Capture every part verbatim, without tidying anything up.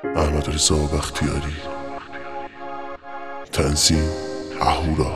احمد رضا بختیاری. تنظیم اهورا.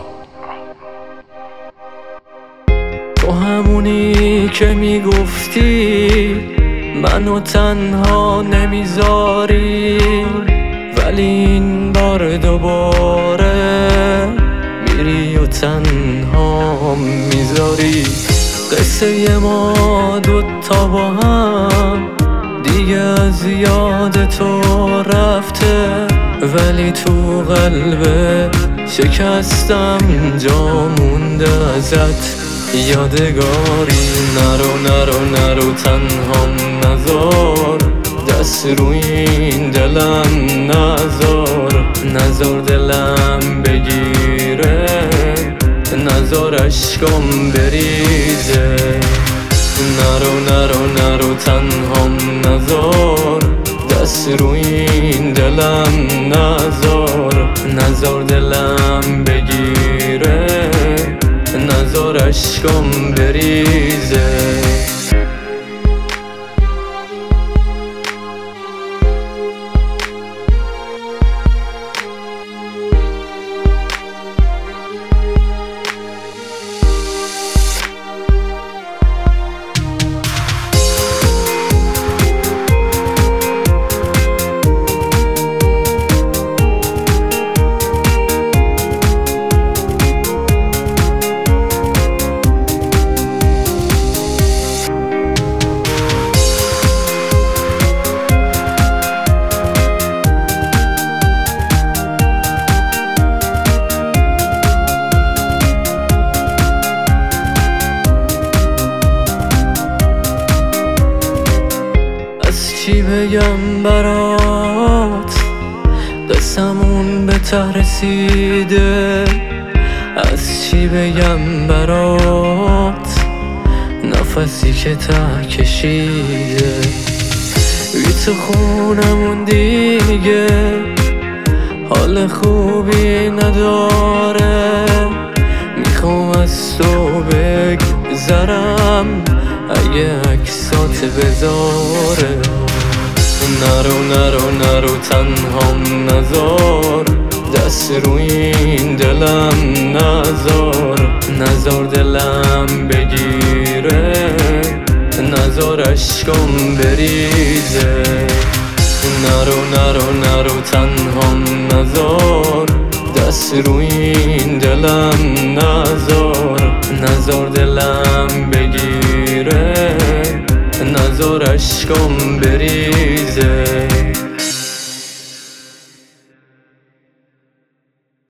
تو همونی که میگفتی منو تنها نمیذاری، ولی این بار دوباره میری و تنها میذاری. قصه ما دوتا با هم دیگه از یاد تو رفته، ولی تو قلب شکستم جا مونده ازت یادگاری. نرو نرو نرو تنهام نذار، دست روی این دلم نذار، نذار دلم بگیره، نذار عشقم بریزه. نرو نرو نرو تنهام نذار، دست روی این دلم نذار، نذار دلم بگیره، نذار عشقم بریزه. چی بگم برات، قسمون به ته رسیده. از چی بگم برات، نفسی که ته کشیده. بی تو خونمون دیگه حال خوبی نداره، میخوام از تو بگذرم اگه عکسات بذاره. نرو نرو نرو تنهام نذار، دست روی این دلم نذار، نذار دلم بگیره، نذار عشقم بریزه. نرو نرو نرو تنهام نذار، دست روی این دلم نذار، نذار دلم بگیره، نذار عشقم بریزه.